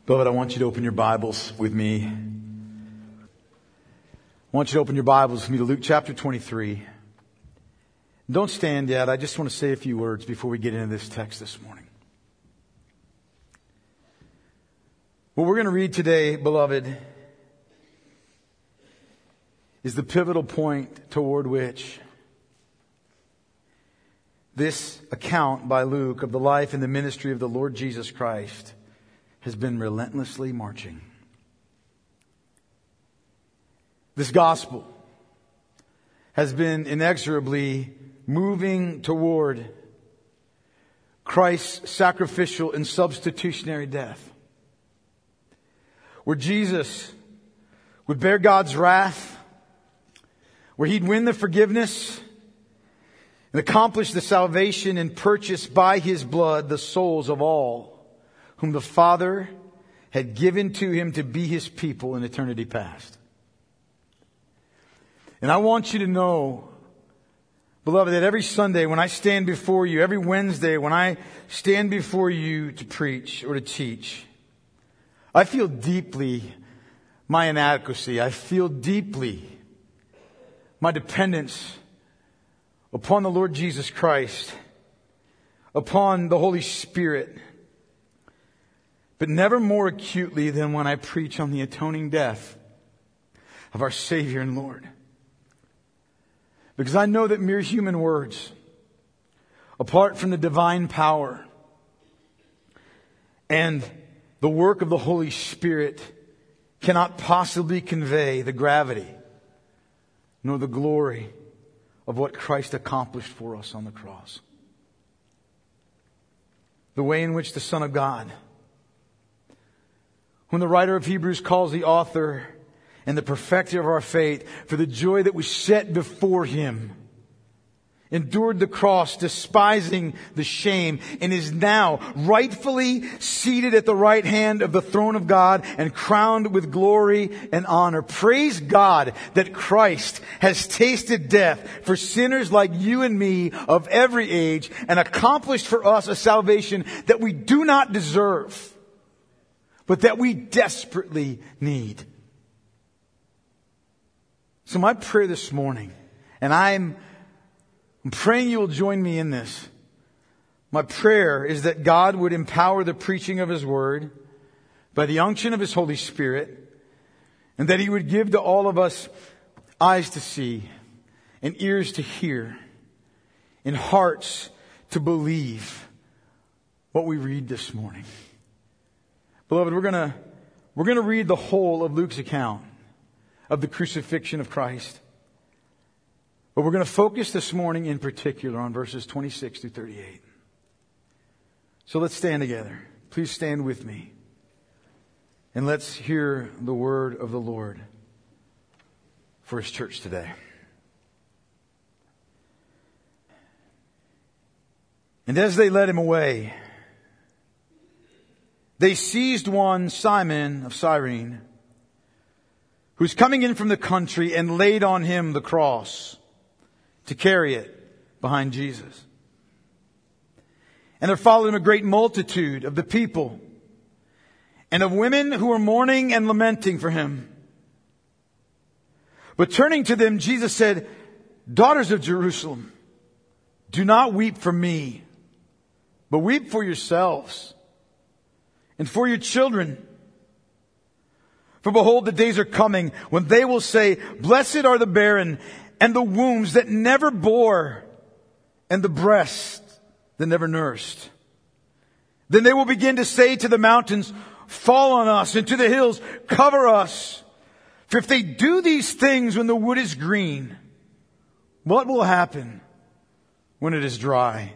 Beloved, I want you to open your Bibles with me. I want you to open your Bibles with me to Luke chapter 23. Don't stand yet. I just want to say a few words before we get into this text this morning. What we're going to read today, beloved, is the pivotal point toward which this account by Luke of the life and the ministry of the Lord Jesus Christ has been relentlessly marching. This gospel has been inexorably moving toward Christ's sacrificial and substitutionary death, where Jesus would bear God's wrath, where He'd win the forgiveness and accomplish the salvation and purchase by His blood the souls of all whom the Father had given to Him to be His people in eternity past. And I want you to know, beloved, that every Sunday when I stand before you, every Wednesday when I stand before you to preach or to teach, I feel deeply my inadequacy. I feel deeply my dependence upon the Lord Jesus Christ, upon the Holy Spirit, but never more acutely than when I preach on the atoning death of our Savior and Lord. Because I know that mere human words, apart from the divine power and the work of the Holy Spirit, cannot possibly convey the gravity nor the glory of what Christ accomplished for us on the cross. The way in which the Son of God, whom the writer of Hebrews calls the author and the perfecter of our faith, for the joy that was set before Him, endured the cross, despising the shame, and is now rightfully seated at the right hand of the throne of God and crowned with glory and honor. Praise God that Christ has tasted death for sinners like you and me of every age and accomplished for us a salvation that we do not deserve, but that we desperately need. So my prayer this morning, and I'm praying you will join me in this. My prayer is that God would empower the preaching of His Word by the unction of His Holy Spirit, and that He would give to all of us eyes to see and ears to hear and hearts to believe what we read this morning. Beloved, we're going to read the whole of Luke's account of the crucifixion of Christ. But we're going to focus this morning in particular on verses 26 through 38. So let's stand together. Please stand with me. And let's hear the word of the Lord for His church today. And as they led Him away, they seized one, Simon of Cyrene, who was coming in from the country, and laid on him the cross to carry it behind Jesus. And there followed Him a great multitude of the people and of women who were mourning and lamenting for Him. But turning to them, Jesus said, "Daughters of Jerusalem, do not weep for me, but weep for yourselves and for your children. For behold, the days are coming when they will say, blessed are the barren and the wombs that never bore and the breasts that never nursed. Then they will begin to say to the mountains, fall on us, and to the hills, cover us. For if they do these things when the wood is green, what will happen when it is dry?"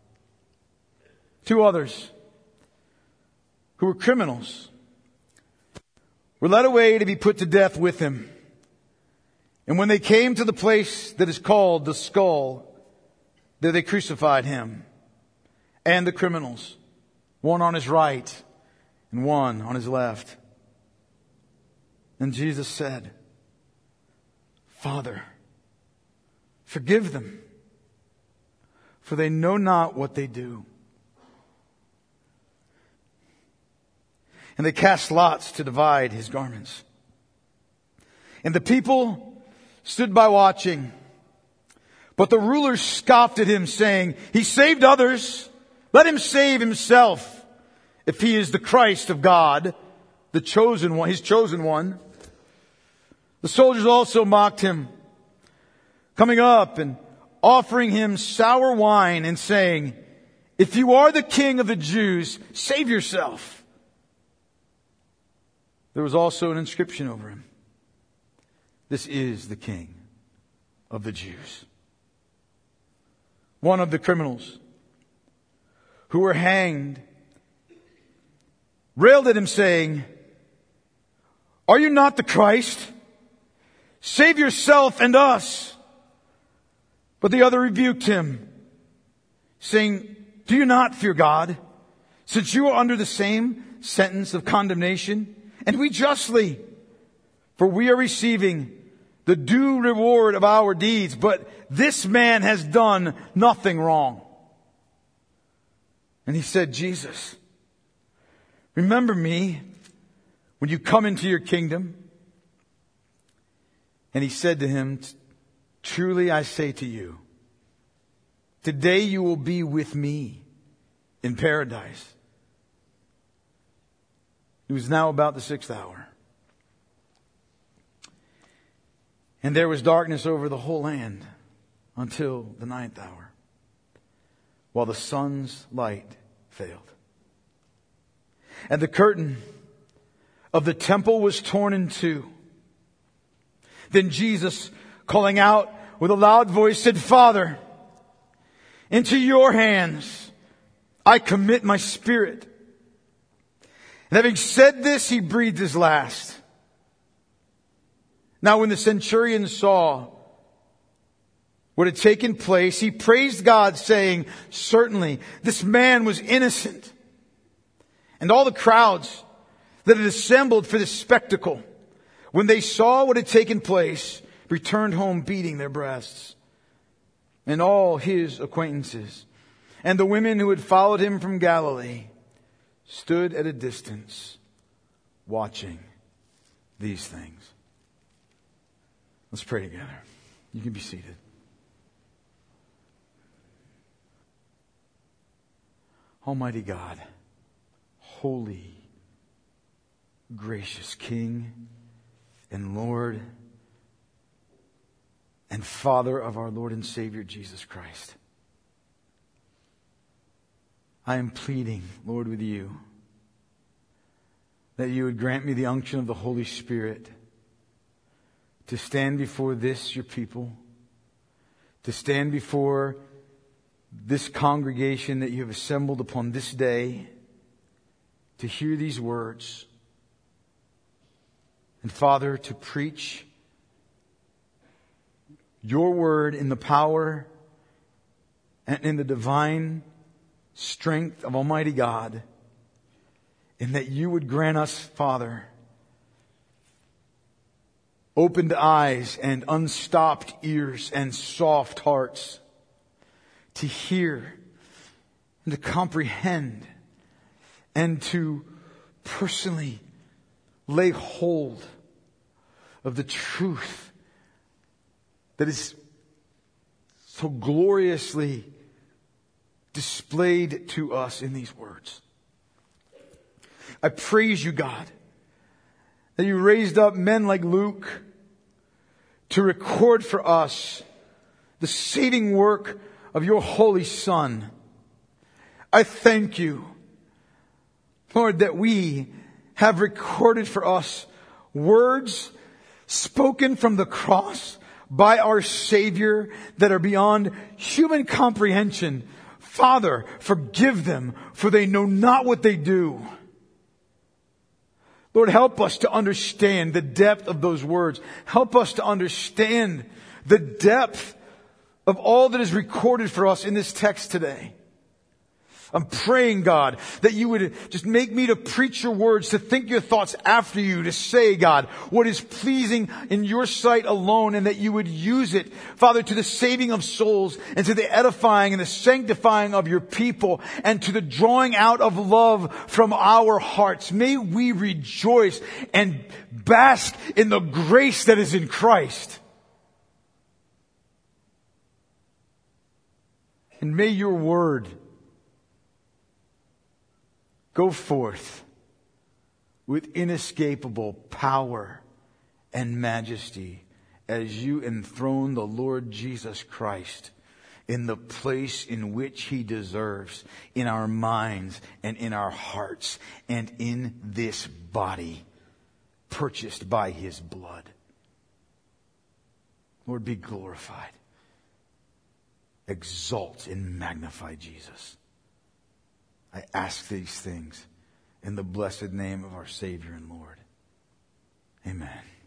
Two others, who were criminals, were led away to be put to death with Him. And when they came to the place that is called the Skull, there they crucified Him and the criminals, one on His right and one on His left. And Jesus said, "Father, forgive them, for they know not what they do." And they cast lots to divide his garments. And the people stood by watching. But the rulers scoffed at him, saying, "He saved others. Let him save himself, if he is the Christ of God, the chosen one, his chosen one." The soldiers also mocked him, coming up and offering him sour wine and saying, "If you are the king of the Jews, save yourself." There was also an inscription over him, "This is the King of the Jews." One of the criminals who were hanged railed at him, saying, "Are you not the Christ? Save yourself and us." But the other rebuked him, saying, "Do you not fear God, since you are under the same sentence of condemnation? And we justly, for we are receiving the due reward of our deeds, but this man has done nothing wrong." And he said, "Jesus, remember me when you come into your kingdom." And he said to him, "Truly I say to you, today you will be with me in paradise." It was now about the 6th hour. And there was darkness over the whole land until the 9th hour, while the sun's light failed. And the curtain of the temple was torn in two. Then Jesus, calling out with a loud voice, said, "Father, into your hands I commit my spirit." And having said this, he breathed his last. Now when the centurion saw what had taken place, he praised God, saying, "Certainly this man was innocent." And all the crowds that had assembled for this spectacle, when they saw what had taken place, returned home beating their breasts. And all his acquaintances and the women who had followed him from Galilee stood at a distance watching these things. Let's pray together. You can be seated. Almighty God, holy, gracious King and Lord and Father of our Lord and Savior Jesus Christ, I am pleading, Lord, with you that you would grant me the unction of the Holy Spirit to stand before this, your people, to stand before this congregation that you have assembled upon this day, to hear these words. And Father, to preach your word in the power and in the divine strength of Almighty God, and that you would grant us, Father, opened eyes and unstopped ears and soft hearts to hear and to comprehend and to personally lay hold of the truth that is so gloriously displayed to us in these words. I praise you, God, that you raised up men like Luke to record for us the saving work of your Holy Son. I thank you, Lord, that we have recorded for us words spoken from the cross by our Savior that are beyond human comprehension. Father, forgive them, for they know not what they do. Lord, help us to understand the depth of those words. Help us to understand the depth of all that is recorded for us in this text today. I'm praying, God, that you would just make me to preach your words, to think your thoughts after you, to say, God, what is pleasing in your sight alone, and that you would use it, Father, to the saving of souls and to the edifying and the sanctifying of your people and to the drawing out of love from our hearts. May we rejoice and bask in the grace that is in Christ. And may your word go forth with inescapable power and majesty as you enthrone the Lord Jesus Christ in the place in which he deserves, in our minds and in our hearts and in this body purchased by his blood. Lord, be glorified. Exalt and magnify Jesus. I ask these things in the blessed name of our Savior and Lord. Amen.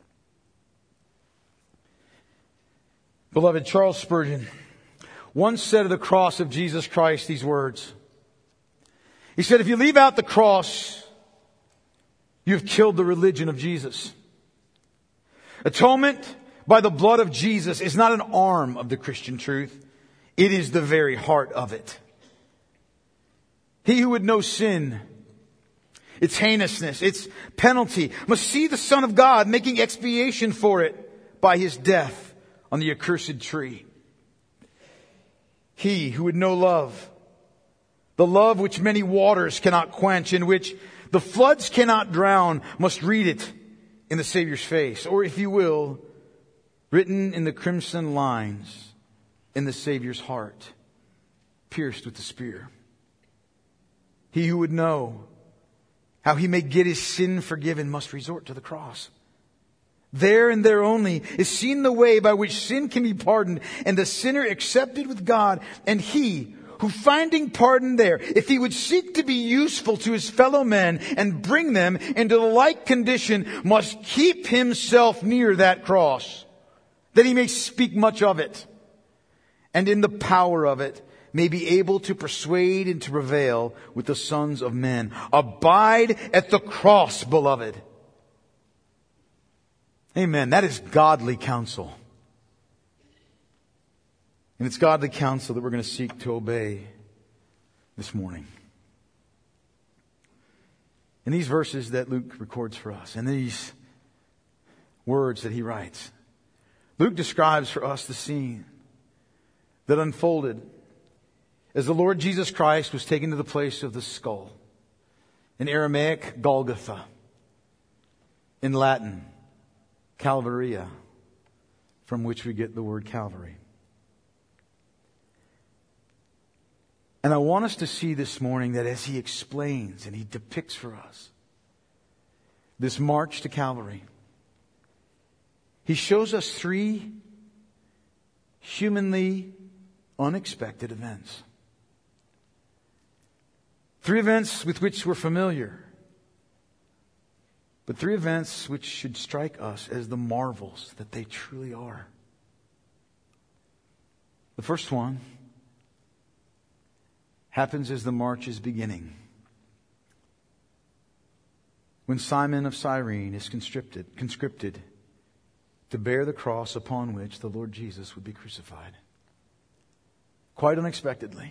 Beloved, Charles Spurgeon once said of the cross of Jesus Christ these words. He said, if you leave out the cross, you've killed the religion of Jesus. Atonement by the blood of Jesus is not an arm of the Christian truth. It is the very heart of it. He who would know sin, its heinousness, its penalty, must see the Son of God making expiation for it by his death on the accursed tree. He who would know love, the love which many waters cannot quench, in which the floods cannot drown, must read it in the Savior's face, or if you will, written in the crimson lines in the Savior's heart, pierced with the spear. He who would know how he may get his sin forgiven must resort to the cross. There and there only is seen the way by which sin can be pardoned and the sinner accepted with God. And he who, finding pardon there, if he would seek to be useful to his fellow men and bring them into the like condition, must keep himself near that cross, that he may speak much of it, and in the power of it may be able to persuade and to prevail with the sons of men. Abide at the cross, beloved. Amen. That is godly counsel. And it's godly counsel that we're going to seek to obey this morning. In these verses that Luke records for us, and these words that he writes, Luke describes for us the scene that unfolded as the Lord Jesus Christ was taken to the place of the skull. In Aramaic, Golgotha. In Latin, Calvaria, from which we get the word Calvary. And I want us to see this morning that as he explains and he depicts for us this march to Calvary, he shows us three humanly unexpected events. Three events with which we're familiar, but three events which should strike us as the marvels that they truly are. The first one happens as the march is beginning, when Simon of Cyrene is conscripted to bear the cross upon which the Lord Jesus would be crucified. Quite unexpectedly,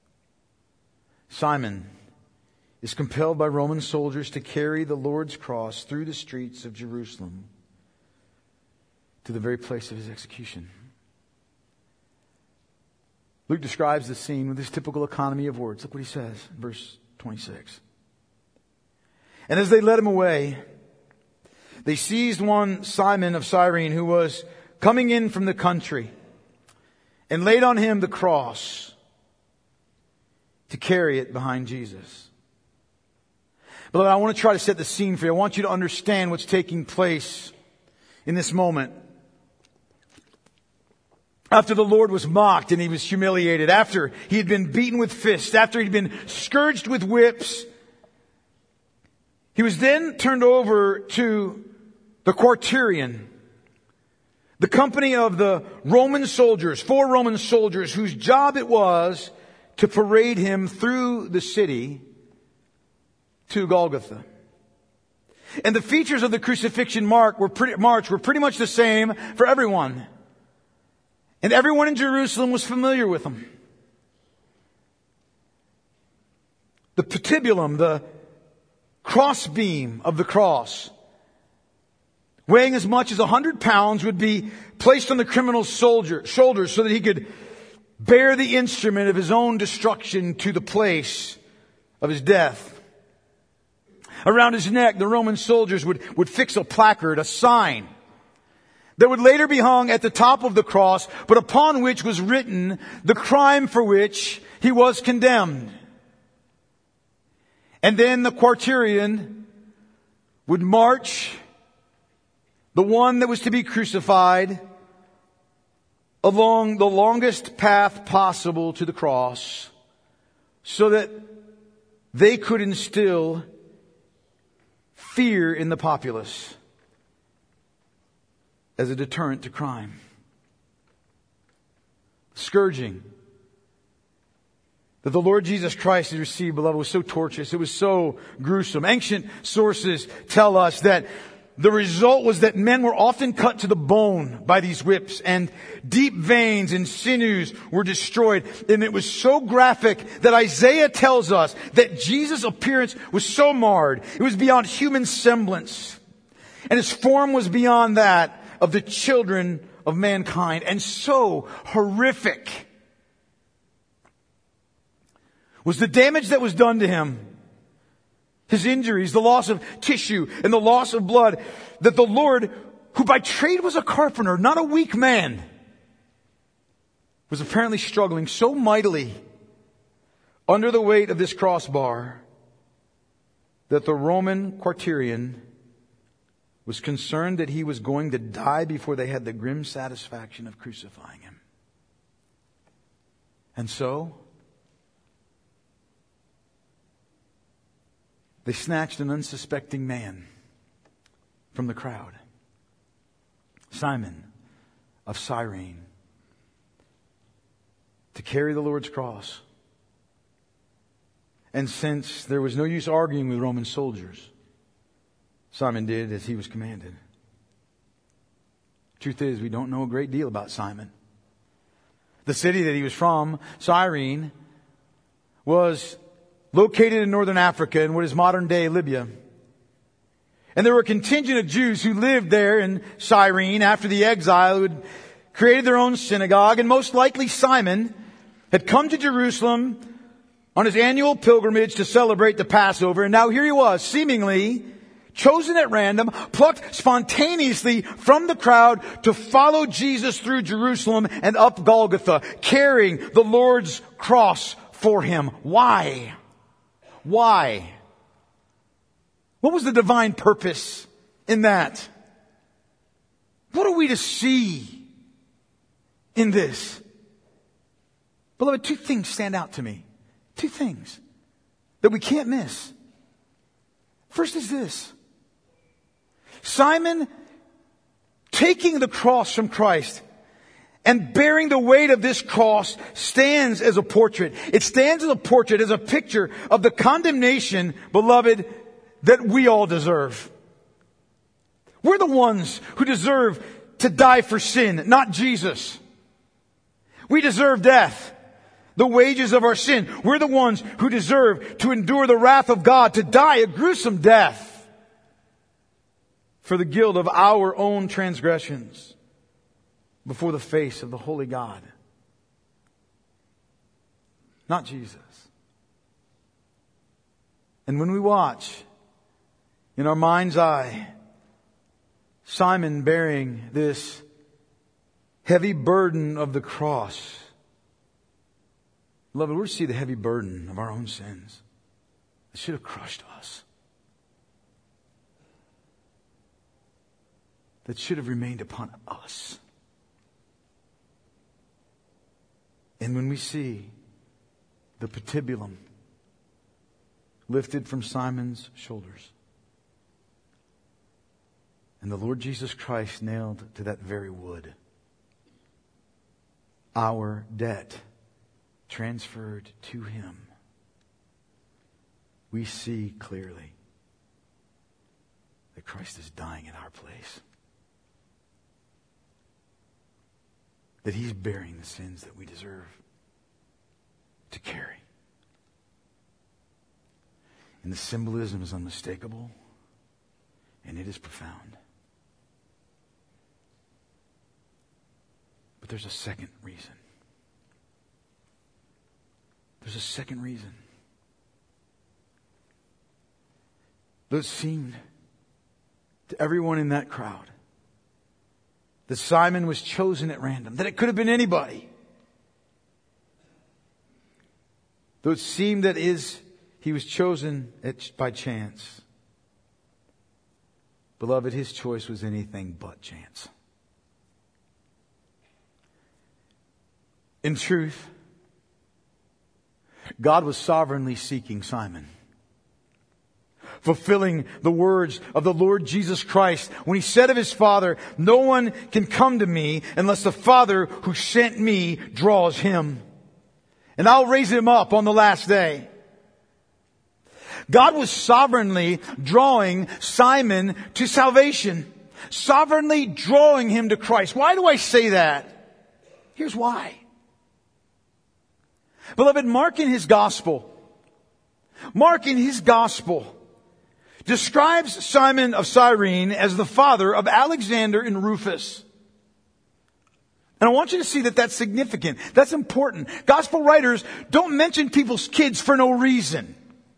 Simon is compelled by Roman soldiers to carry the Lord's cross through the streets of Jerusalem to the very place of his execution. Luke describes the scene with his typical economy of words. Look what he says, verse 26. And as they led him away, they seized one Simon of Cyrene who was coming in from the country and laid on him the cross to carry it behind Jesus. Beloved, I want to try to set the scene for you. I want you to understand what's taking place in this moment. After the Lord was mocked and he was humiliated, after he had been beaten with fists, after he'd been scourged with whips, he was then turned over to the Quaternion, the company of the Roman soldiers, 4 Roman soldiers whose job it was to parade him through the city to Golgotha. And the features of the crucifixion march were pretty much the same for everyone. And everyone in Jerusalem was familiar with them. The patibulum, the crossbeam of the cross, weighing as much as 100 pounds, would be placed on the criminal's shoulders so that he could bear the instrument of his own destruction to the place of his death. Around his neck, the Roman soldiers would fix a placard, a sign, that would later be hung at the top of the cross, but upon which was written the crime for which he was condemned. And then the quaternion would march the one that was to be crucified along the longest path possible to the cross, so that they could instill fear in the populace as a deterrent to crime. Scourging that the Lord Jesus Christ had received, beloved, was so torturous. It was so gruesome. Ancient sources tell us that the result was that men were often cut to the bone by these whips, and deep veins and sinews were destroyed. And it was so graphic that Isaiah tells us that Jesus' appearance was so marred. It was beyond human semblance. And his form was beyond that of the children of mankind. And so horrific was the damage that was done to him, his injuries, the loss of tissue, and the loss of blood, that the Lord, who by trade was a carpenter, not a weak man, was apparently struggling so mightily under the weight of this crossbar that the Roman quaternion was concerned that he was going to die before they had the grim satisfaction of crucifying him. And so they snatched an unsuspecting man from the crowd, Simon of Cyrene, to carry the Lord's cross. And since there was no use arguing with Roman soldiers, Simon did as he was commanded. Truth is, we don't know a great deal about Simon. The city that he was from, Cyrene, was located in northern Africa in what is modern day Libya. And there were a contingent of Jews who lived there in Cyrene after the exile, who had created their own synagogue. And most likely Simon had come to Jerusalem on his annual pilgrimage to celebrate the Passover. And now here he was, seemingly chosen at random, plucked spontaneously from the crowd to follow Jesus through Jerusalem and up Golgotha, carrying the Lord's cross for him. Why? Why? What was the divine purpose in that? What are we to see in this? Beloved, two things stand out to me. Two things that we can't miss. First is this. Simon taking the cross from Christ and bearing the weight of this cross stands as a portrait. It stands as a portrait, as a picture of the condemnation, beloved, that we all deserve. We're the ones who deserve to die for sin, not Jesus. We deserve death, the wages of our sin. We're the ones who deserve to endure the wrath of God, to die a gruesome death for the guilt of our own transgressions before the face of the holy God. Not Jesus. And when we watch in our mind's eye Simon bearing this heavy burden of the cross, beloved, we're to see the heavy burden of our own sins that should have crushed us, that should have remained upon us. And when we see the patibulum lifted from Simon's shoulders and the Lord Jesus Christ nailed to that very wood, our debt transferred to him, we see clearly that Christ is dying in our place. That he's bearing the sins that we deserve to carry. And the symbolism is unmistakable, and it is profound. But there's a second reason. There's a second reason. Though it seemed to everyone in that crowd that Simon was chosen at random, that it could have been anybody. Though it seemed that he was chosen by chance. Beloved, his choice was anything but chance. In truth, God was sovereignly seeking Simon, fulfilling the words of the Lord Jesus Christ when he said of his Father, "No one can come to me unless the Father who sent me draws him. And I'll raise him up on the last day." God was sovereignly drawing Simon to salvation, sovereignly drawing him to Christ. Why do I say that? Here's why. Beloved, Mark in his gospel describes Simon of Cyrene as the father of Alexander and Rufus. And I want you to see that that's significant. That's important. Gospel writers don't mention people's kids for no reason.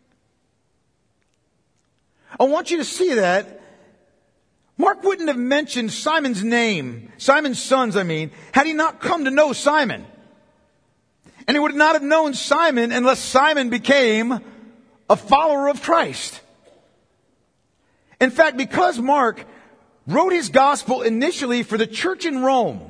I want you to see that Mark wouldn't have mentioned Simon's sons, had he not come to know Simon. And he would not have known Simon unless Simon became a follower of Christ. In fact, because Mark wrote his gospel initially for the church in Rome,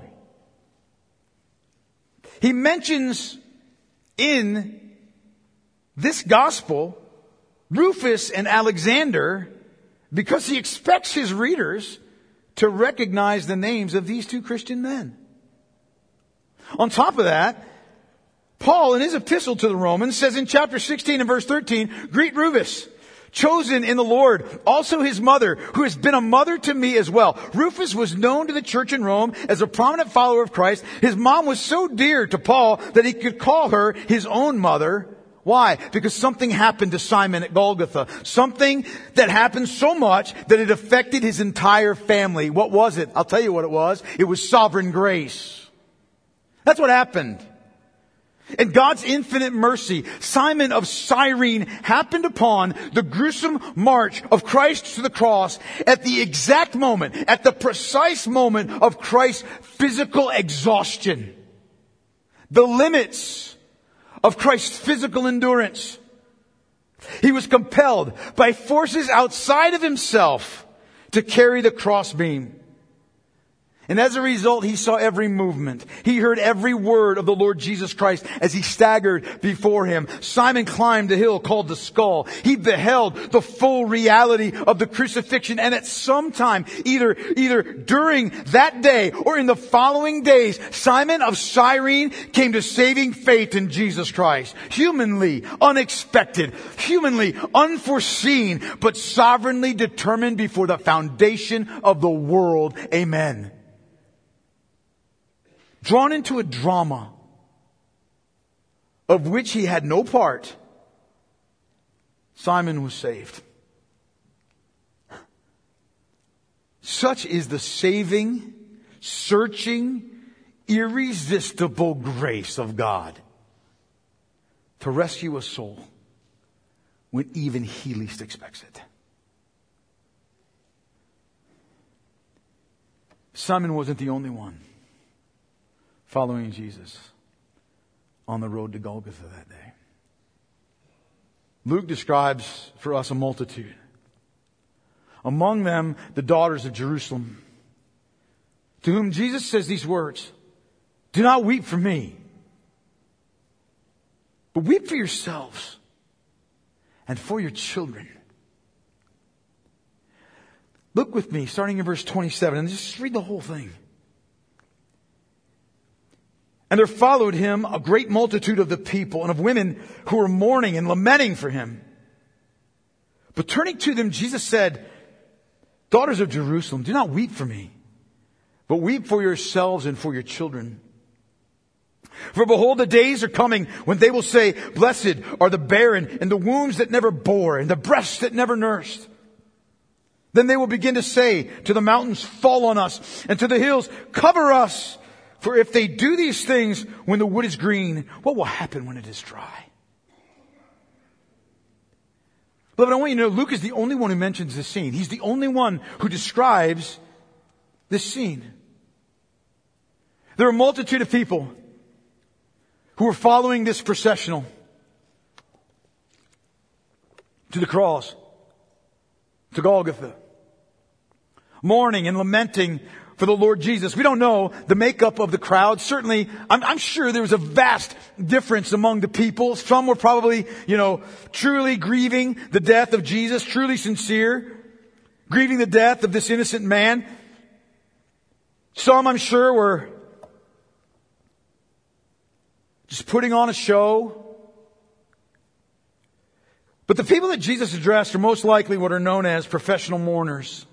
he mentions in this gospel Rufus and Alexander because he expects his readers to recognize the names of these two Christian men. On top of that, Paul, in his epistle to the Romans, says in chapter 16 and verse 13, "Greet Rufus, chosen in the Lord, also his mother, who has been a mother to me as well." Rufus was known to the church in Rome as a prominent follower of Christ. His mom was so dear to Paul that he could call her his own mother. Why? Because something happened to Simon at Golgotha. Something that happened so much that it affected his entire family. What was it? I'll tell you what it was. It was sovereign grace. That's what happened. In God's infinite mercy, Simon of Cyrene happened upon the gruesome march of Christ to the cross at the exact moment, at the precise moment of Christ's physical exhaustion. The limits of Christ's physical endurance. He was compelled by forces outside of himself to carry the crossbeam. And as a result, he saw every movement. He heard every word of the Lord Jesus Christ as he staggered before him. Simon climbed a hill called the Skull. He beheld the full reality of the crucifixion. And at some time, either during that day or in the following days, Simon of Cyrene came to saving faith in Jesus Christ. Humanly unexpected, humanly unforeseen, but sovereignly determined before the foundation of the world. Amen. Drawn into a drama of which he had no part, Simon was saved. Such is the saving, searching, irresistible grace of God to rescue a soul when even he least expects it. Simon wasn't the only one following Jesus on the road to Golgotha that day. Luke describes for us a multitude. Among them, the daughters of Jerusalem, to whom Jesus says these words, "Do not weep for me, but weep for yourselves and for your children." Look with me, starting in verse 27, and just read the whole thing. And there followed him a great multitude of the people and of women who were mourning and lamenting for him. But turning to them, Jesus said, Daughters of Jerusalem, do not weep for me, but weep for yourselves and for your children. For behold, the days are coming when they will say, Blessed are the barren and the wombs that never bore and the breasts that never nursed. Then they will begin to say to the mountains, Fall on us, and to the hills, Cover us. For if they do these things when the wood is green, what will happen when it is dry? Beloved, I want you to know Luke is the only one who mentions this scene. He's the only one who describes this scene. There are a multitude of people who were following this processional to the cross, to Golgotha, mourning and lamenting for the Lord Jesus. We don't know the makeup of the crowd. Certainly, I'm sure there was a vast difference among the people. Some were probably, truly grieving the death of Jesus, truly sincere, grieving the death of this innocent man. Some, I'm sure, were just putting on a show. But the people that Jesus addressed are most likely what are known as professional mourners.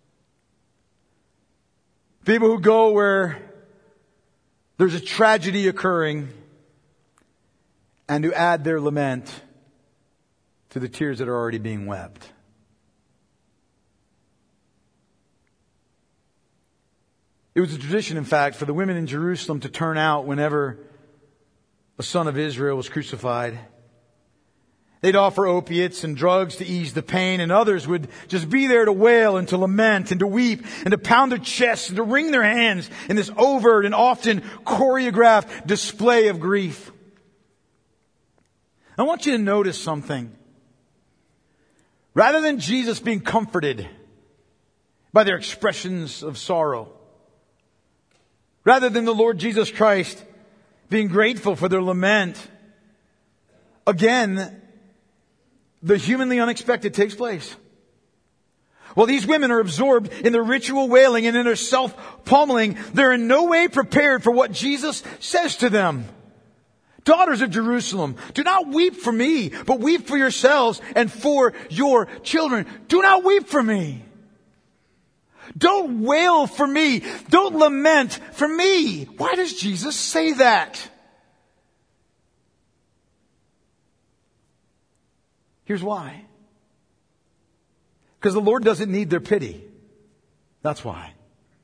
People who go where there's a tragedy occurring and who add their lament to the tears that are already being wept. It was a tradition, in fact, for the women in Jerusalem to turn out whenever a son of Israel was crucified. They'd offer opiates and drugs to ease the pain, and others would just be there to wail and to lament and to weep and to pound their chests and to wring their hands in this overt and often choreographed display of grief. I want you to notice something. Rather than Jesus being comforted by their expressions of sorrow, rather than the Lord Jesus Christ being grateful for their lament, again, the humanly unexpected takes place. While these women are absorbed in their ritual wailing and in their self-pummeling, they're in no way prepared for what Jesus says to them. Daughters of Jerusalem, do not weep for me, but weep for yourselves and for your children. Do not weep for me. Don't wail for me. Don't lament for me. Why does Jesus say that? Here's why. Because the Lord doesn't need their pity. That's why.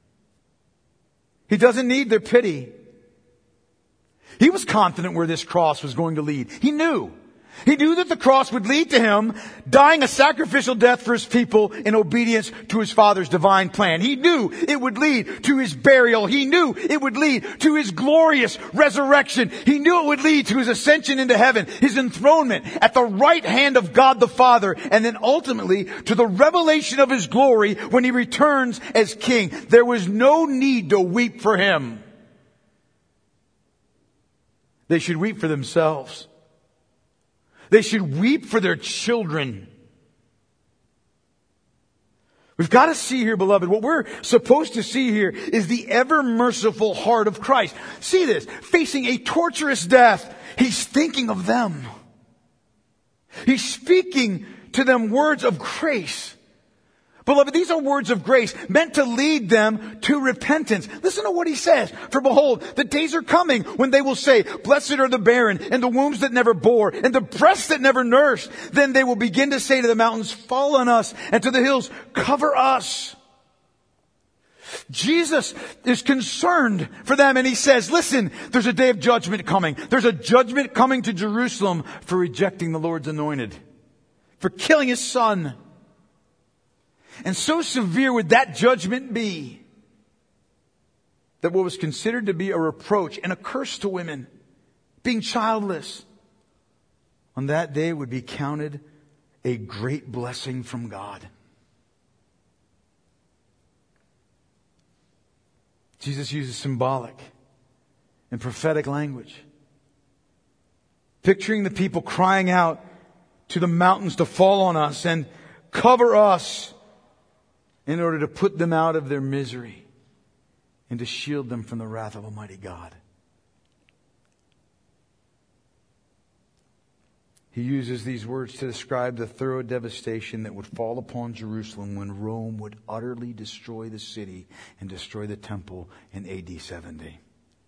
He doesn't need their pity. He was confident where this cross was going to lead. He knew. He knew that the cross would lead to him dying a sacrificial death for his people in obedience to his Father's divine plan. He knew it would lead to his burial. He knew it would lead to his glorious resurrection. He knew it would lead to his ascension into heaven, his enthronement at the right hand of God the Father, and then ultimately to the revelation of his glory when he returns as king. There was no need to weep for him. They should weep for themselves. They should weep for their children. We've got to see here, beloved, what we're supposed to see here is the ever merciful heart of Christ. See this. Facing a torturous death, he's thinking of them. He's speaking to them words of grace. Beloved, these are words of grace meant to lead them to repentance. Listen to what he says. For behold, the days are coming when they will say, Blessed are the barren and the wombs that never bore and the breasts that never nursed. Then they will begin to say to the mountains, Fall on us, and to the hills, Cover us. Jesus is concerned for them, and he says, listen, there's a day of judgment coming. There's a judgment coming to Jerusalem for rejecting the Lord's anointed, for killing his son. And so severe would that judgment be that what was considered to be a reproach and a curse to women, being childless, on that day would be counted a great blessing from God. Jesus uses symbolic and prophetic language, picturing the people crying out to the mountains to fall on us and cover us, in order to put them out of their misery and to shield them from the wrath of Almighty God. He uses these words to describe the thorough devastation that would fall upon Jerusalem when Rome would utterly destroy the city and destroy the temple in AD 70.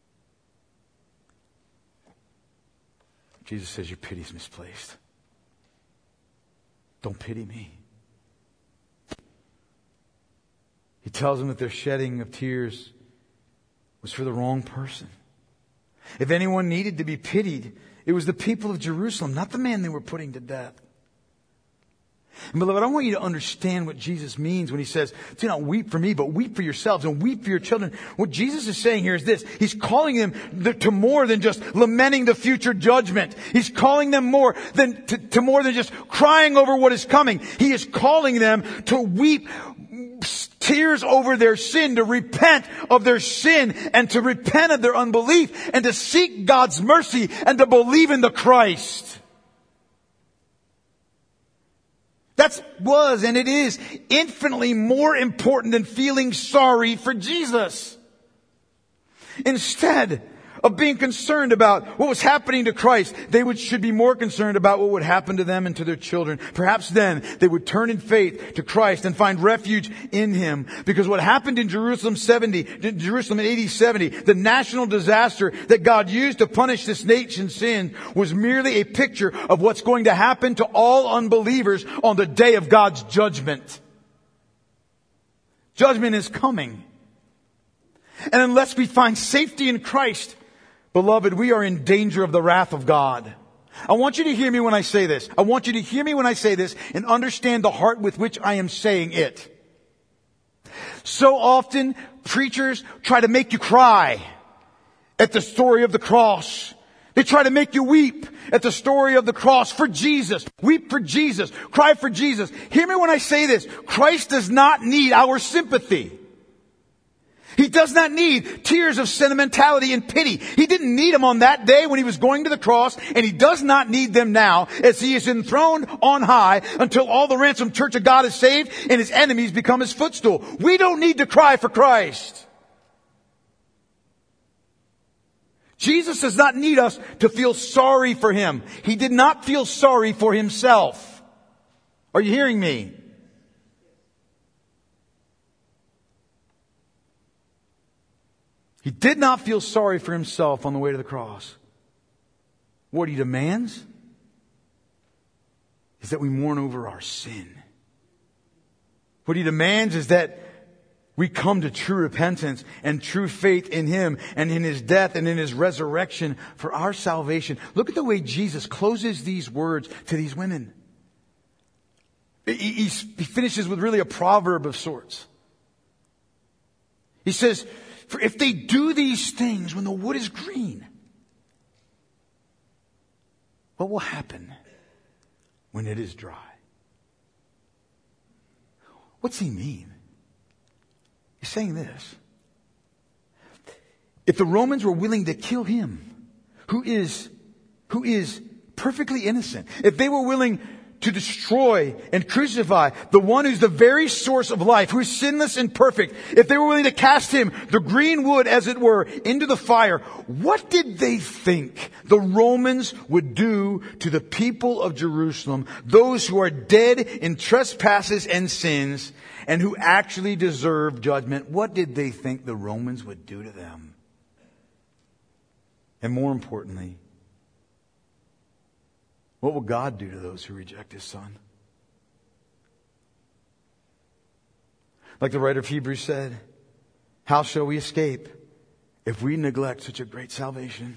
Jesus says, your pity is misplaced. Don't pity me. He tells them that their shedding of tears was for the wrong person. If anyone needed to be pitied, it was the people of Jerusalem, not the man they were putting to death. And beloved, I want you to understand what Jesus means when he says, do not weep for me, but weep for yourselves and weep for your children. What Jesus is saying here is this. He's calling them to more than just lamenting the future judgment. He's calling them more than to more than just crying over what is coming. He is calling them to weep tears over their sin, to repent of their sin and to repent of their unbelief and to seek God's mercy and to believe in the Christ. That was and it is infinitely more important than feeling sorry for Jesus. Instead of being concerned about what was happening to Christ, they should be more concerned about what would happen to them and to their children. Perhaps then they would turn in faith to Christ and find refuge in Him. Because what happened in Jerusalem in AD 70, the national disaster that God used to punish this nation's sin, was merely a picture of what's going to happen to all unbelievers on the day of God's judgment. Judgment is coming. And unless we find safety in Christ, beloved, we are in danger of the wrath of God. I want you to hear me when I say this. I want you to hear me when I say this and understand the heart with which I am saying it. So often, preachers try to make you cry at the story of the cross. They try to make you weep at the story of the cross for Jesus. Weep for Jesus. Cry for Jesus. Hear me when I say this. Christ does not need our sympathy. He does not need tears of sentimentality and pity. He didn't need them on that day when He was going to the cross, and He does not need them now as He is enthroned on high until all the ransomed church of God is saved and His enemies become His footstool. We don't need to cry for Christ. Jesus does not need us to feel sorry for Him. He did not feel sorry for Himself. Are you hearing me? He did not feel sorry for Himself on the way to the cross. What He demands is that we mourn over our sin. What He demands is that we come to true repentance and true faith in Him and in His death and in His resurrection for our salvation. Look at the way Jesus closes these words to these women. He finishes with really a proverb of sorts. He says, for if they do these things when the wood is green, what will happen when it is dry? What's He mean? He's saying this. If the Romans were willing to kill Him, who is perfectly innocent, if they were willing to destroy and crucify the one who's the very source of life, who is sinless and perfect, if they were willing to cast Him, the green wood as it were, into the fire, what did they think the Romans would do to the people of Jerusalem, those who are dead in trespasses and sins and who actually deserve judgment? What did they think the Romans would do to them? And more importantly, what will God do to those who reject His Son? Like the writer of Hebrews said, how shall we escape if we neglect such a great salvation?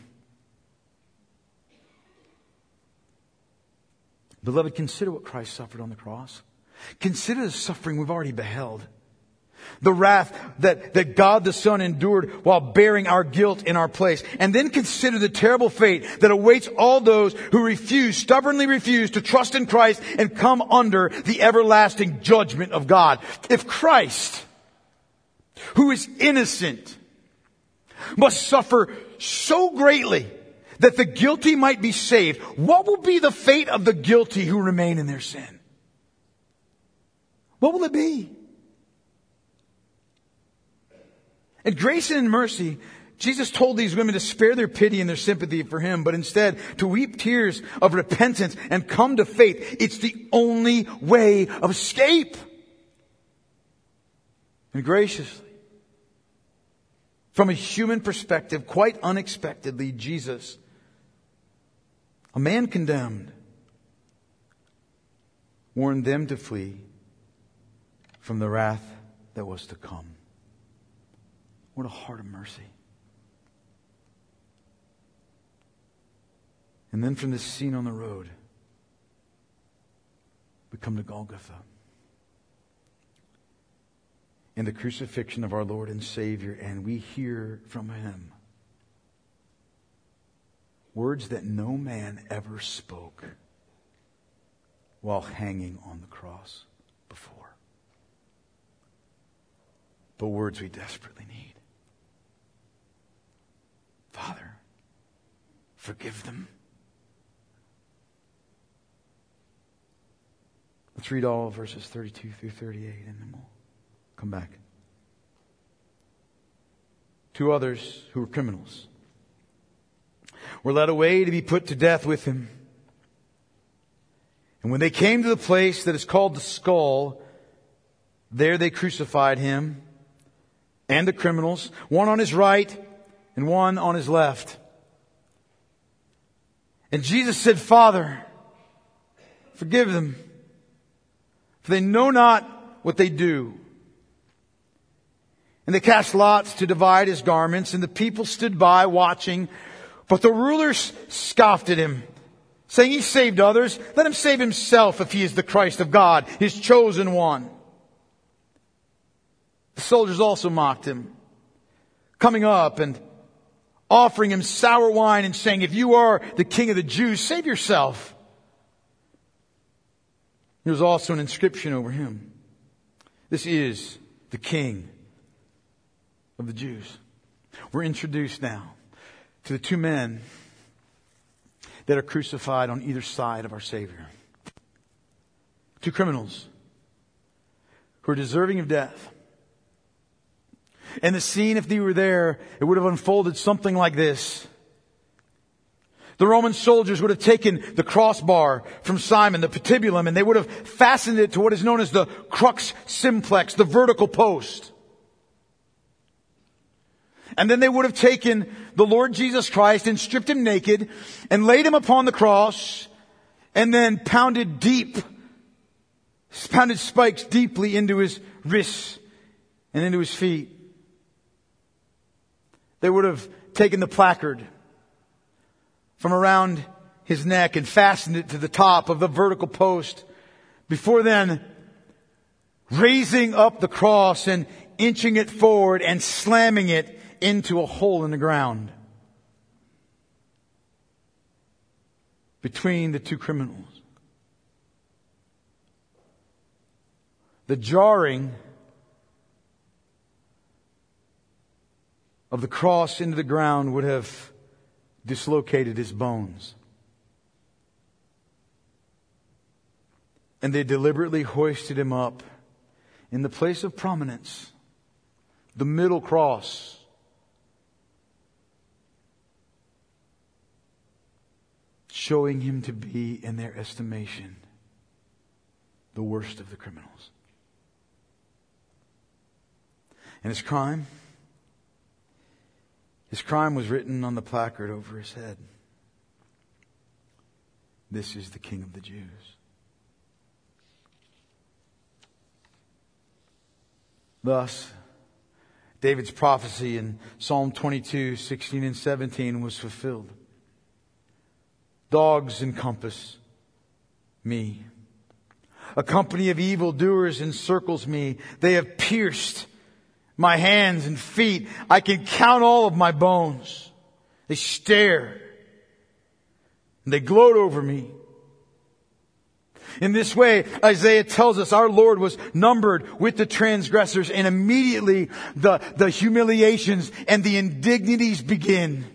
Beloved, consider what Christ suffered on the cross. Consider the suffering we've already beheld. The wrath that God the Son endured while bearing our guilt in our place. And then consider the terrible fate that awaits all those who stubbornly refuse to trust in Christ and come under the everlasting judgment of God. If Christ, who is innocent, must suffer so greatly that the guilty might be saved, what will be the fate of the guilty who remain in their sin? What will it be? In grace and in mercy, Jesus told these women to spare their pity and their sympathy for him, but instead to weep tears of repentance and come to faith. It's the only way of escape. And graciously, from a human perspective, quite unexpectedly, Jesus, a man condemned, warned them to flee from the wrath that was to come. What a heart of mercy. And then from this scene on the road, we come to Golgotha and the crucifixion of our Lord and Savior, and we hear from him words that no man ever spoke while hanging on the cross before, but words we desperately need. Father, forgive them. Let's read all of verses 32 through 38 and then we'll come back. 2 others who were criminals were led away to be put to death with him. And when they came to the place that is called the Skull, there they crucified him and the criminals, one on his right and one on his left. And Jesus said, Father, forgive them, for they know not what they do. And they cast lots to divide his garments, and the people stood by watching. But the rulers scoffed at him, saying, he saved others. Let him save himself if he is the Christ of God, his chosen one. The soldiers also mocked him, coming up and offering him sour wine and saying, if you are the King of the Jews, save yourself. There was also an inscription over him. This is the King of the Jews. We're introduced now to the 2 men that are crucified on either side of our Savior. 2 criminals who are deserving of death. And the scene, if they were there, it would have unfolded something like this. The Roman soldiers would have taken the crossbar from Simon, the patibulum, and they would have fastened it to what is known as the crux simplex, the vertical post. And then they would have taken the Lord Jesus Christ and stripped him naked and laid him upon the cross and then pounded spikes deeply into his wrists and into his feet. They would have taken the placard from around his neck and fastened it to the top of the vertical post, before then raising up the cross and inching it forward and slamming it into a hole in the ground between the 2 criminals. The jarring of the cross into the ground would have dislocated his bones. And they deliberately hoisted him up in the place of prominence, the middle cross. Showing him to be, in their estimation, the worst of the criminals. And his crime was written on the placard over his head. This is the King of the Jews. Thus, David's prophecy in Psalm 22, 16 and 17 was fulfilled. Dogs encompass me. A company of evildoers encircles me. They have pierced my hands and feet. I can count all of my bones. They stare and they gloat over me. In this way, Isaiah tells us our Lord was numbered with the transgressors, and immediately the humiliations and the indignities begin.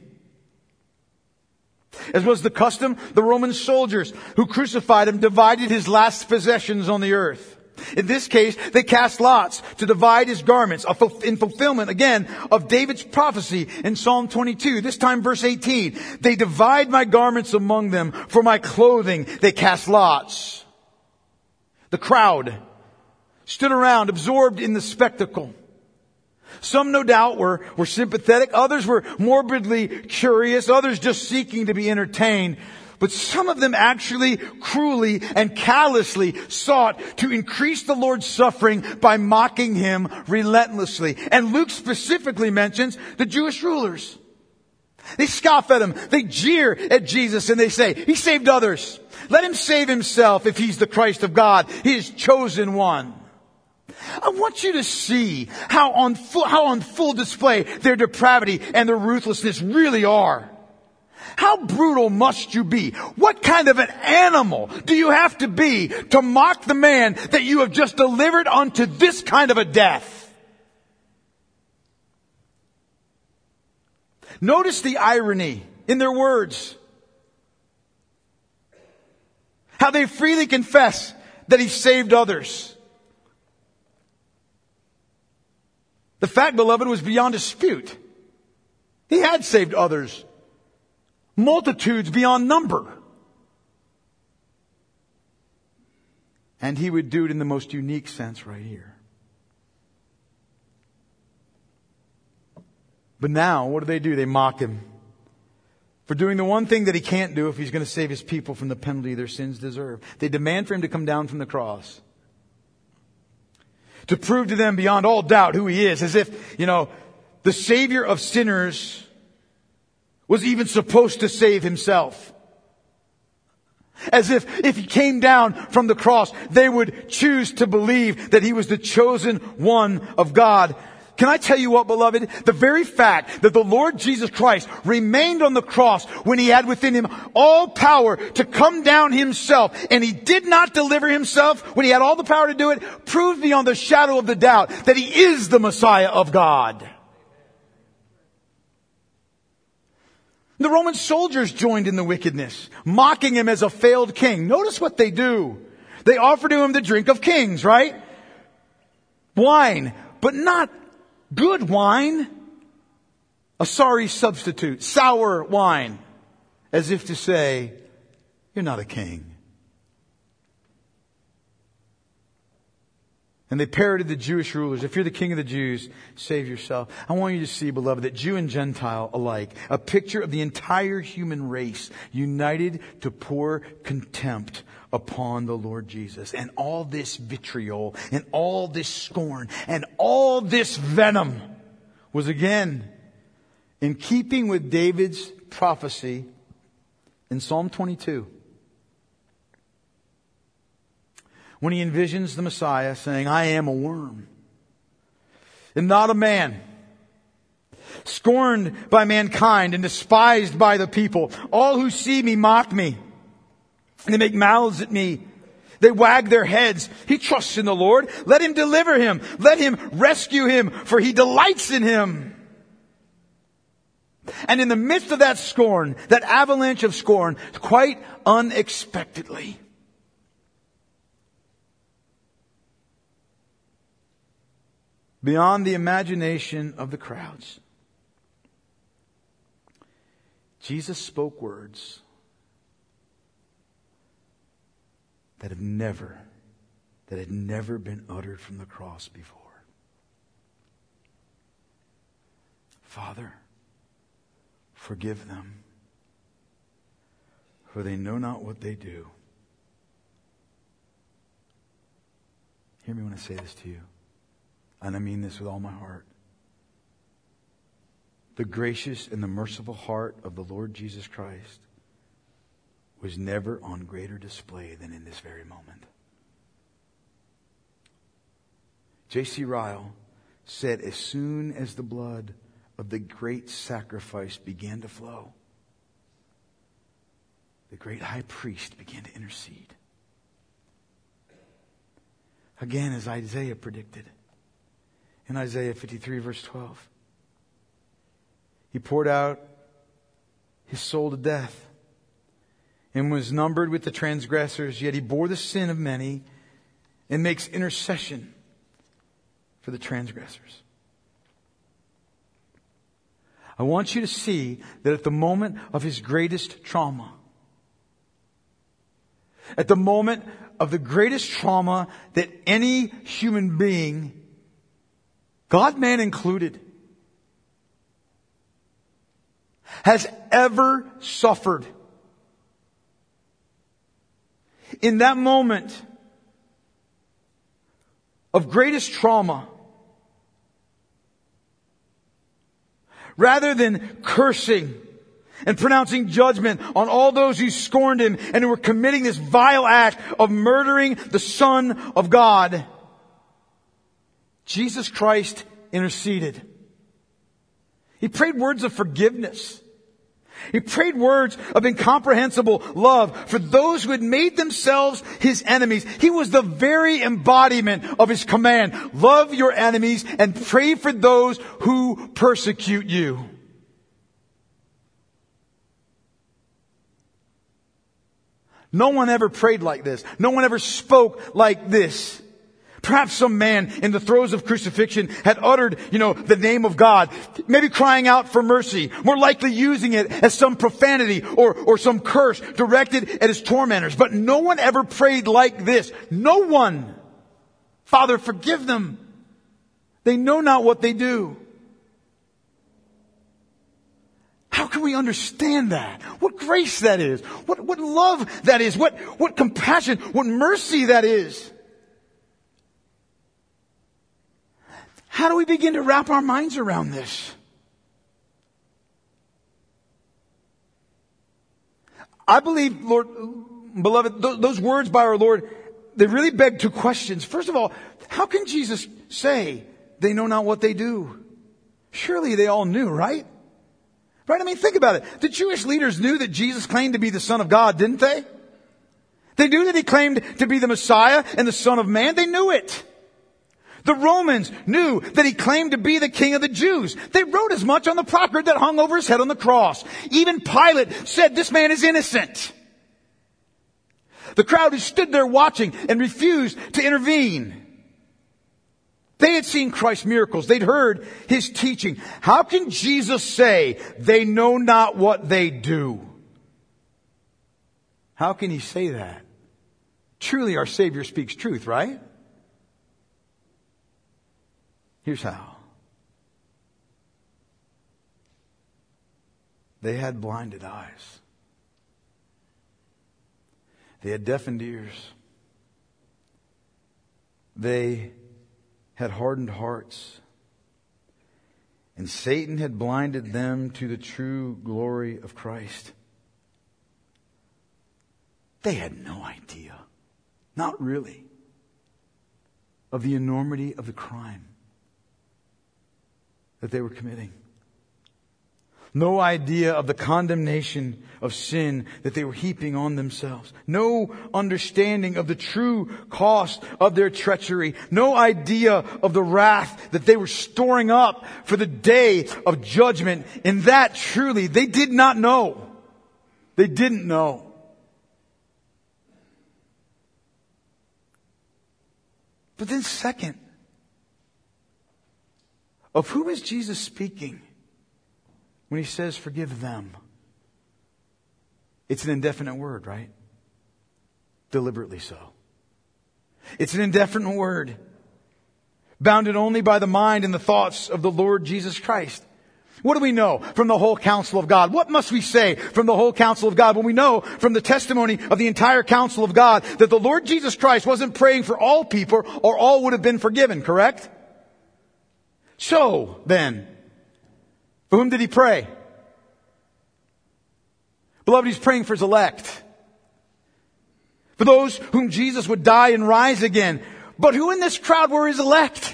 As was the custom, the Roman soldiers who crucified him divided his last possessions on the earth. In this case, they cast lots to divide his garments in fulfillment, again, of David's prophecy in Psalm 22. This time, verse 18. They divide my garments among them. For my clothing, they cast lots. The crowd stood around, absorbed in the spectacle. Some, no doubt, were sympathetic. Others were morbidly curious. Others just seeking to be entertained. But some of them actually cruelly and callously sought to increase the Lord's suffering by mocking him relentlessly. And Luke specifically mentions the Jewish rulers. They scoff at him. They jeer at Jesus and they say, he saved others. Let him save himself if he's the Christ of God, his chosen one. I want you to see how on full display their depravity and their ruthlessness really are. How brutal must you be? What kind of an animal do you have to be to mock the man that you have just delivered unto this kind of a death? Notice the irony in their words. How they freely confess that he saved others. The fact, beloved, was beyond dispute. He had saved others. Multitudes beyond number. And he would do it in the most unique sense right here. But now, what do? They mock him for doing the one thing that he can't do if he's going to save his people from the penalty their sins deserve. They demand for him to come down from the cross. To prove to them beyond all doubt who he is. As if, the Savior of sinners was even supposed to save himself. As if he came down from the cross, they would choose to believe that he was the chosen one of God. Can I tell you what, beloved? The very fact that the Lord Jesus Christ remained on the cross when he had within him all power to come down himself, and he did not deliver himself when he had all the power to do it, proves beyond the shadow of the doubt that he is the Messiah of God. The Roman soldiers joined in the wickedness, mocking him as a failed king. Notice what they do. They offer to him the drink of kings, right? Wine, but not good wine. A sorry substitute, sour wine. As if to say, you're not a king. And they parroted the Jewish rulers. If you're the king of the Jews, save yourself. I want you to see, beloved, that Jew and Gentile alike, a picture of the entire human race united to pour contempt upon the Lord Jesus. And all this vitriol and all this scorn and all this venom was again in keeping with David's prophecy in Psalm 22. When he envisions the Messiah saying, I am a worm and not a man, scorned by mankind and despised by the people. All who see me mock me, and they make mouths at me. They wag their heads. He trusts in the Lord. Let him deliver him. Let him rescue him, for he delights in him. And in the midst of that scorn, that avalanche of scorn, quite unexpectedly, beyond the imagination of the crowds, Jesus spoke words that had never been uttered from the cross before. Father, forgive them, for they know not what they do. Hear me when I say this to you. And I mean this with all my heart. The gracious and the merciful heart of the Lord Jesus Christ was never on greater display than in this very moment. J.C. Ryle said, as soon as the blood of the great sacrifice began to flow, the great high priest began to intercede. Again, as Isaiah predicted, in Isaiah 53 verse 12. He poured out his soul to death and was numbered with the transgressors, yet he bore the sin of many and makes intercession for the transgressors. I want you to see that at the moment of his greatest trauma, at the moment of the greatest trauma that any human being, God-man included, has ever suffered, in that moment of greatest trauma, rather than cursing and pronouncing judgment on all those who scorned him and who were committing this vile act of murdering the Son of God, Jesus Christ interceded. He prayed words of forgiveness. He prayed words of incomprehensible love for those who had made themselves his enemies. He was the very embodiment of his command. Love your enemies and pray for those who persecute you. No one ever prayed like this. No one ever spoke like this. Perhaps some man in the throes of crucifixion had uttered, the name of God, maybe crying out for mercy, more likely using it as some profanity or some curse directed at his tormentors. But no one ever prayed like this. No one. Father, forgive them. They know not what they do. How can we understand that? What grace that is. What love that is. What compassion, what mercy that is. How do we begin to wrap our minds around this? I believe, Lord, beloved, those words by our Lord, they really beg two questions. First of all, how can Jesus say they know not what they do? Surely they all knew, right? Right? I mean, think about it. The Jewish leaders knew that Jesus claimed to be the Son of God, didn't they? They knew that he claimed to be the Messiah and the Son of Man. They knew it. The Romans knew that he claimed to be the King of the Jews. They wrote as much on the placard that hung over his head on the cross. Even Pilate said this man is innocent. The crowd who stood there watching and refused to intervene. They had seen Christ's miracles. They'd heard his teaching. How can Jesus say they know not what they do? How can he say that? Truly our Savior speaks truth, right? Here's how. They had blinded eyes. They had deafened ears. They had hardened hearts. And Satan had blinded them to the true glory of Christ. They had no idea, not really, of the enormity of the crime that they were committing. No idea of the condemnation of sin that they were heaping on themselves. No understanding of the true cost of their treachery. No idea of the wrath that they were storing up for the day of judgment. And that truly they did not know. They didn't know. But then second, of whom is Jesus speaking when he says, forgive them? It's an indefinite word, right? Deliberately so. It's an indefinite word, bounded only by the mind and the thoughts of the Lord Jesus Christ. What do we know from the whole counsel of God? What must we say from the whole counsel of God when we know from the testimony of the entire counsel of God that the Lord Jesus Christ wasn't praying for all people or all would have been forgiven, correct? So, then, for whom did he pray? Beloved, he's praying for his elect. For those whom Jesus would die and rise again. But who in this crowd were his elect?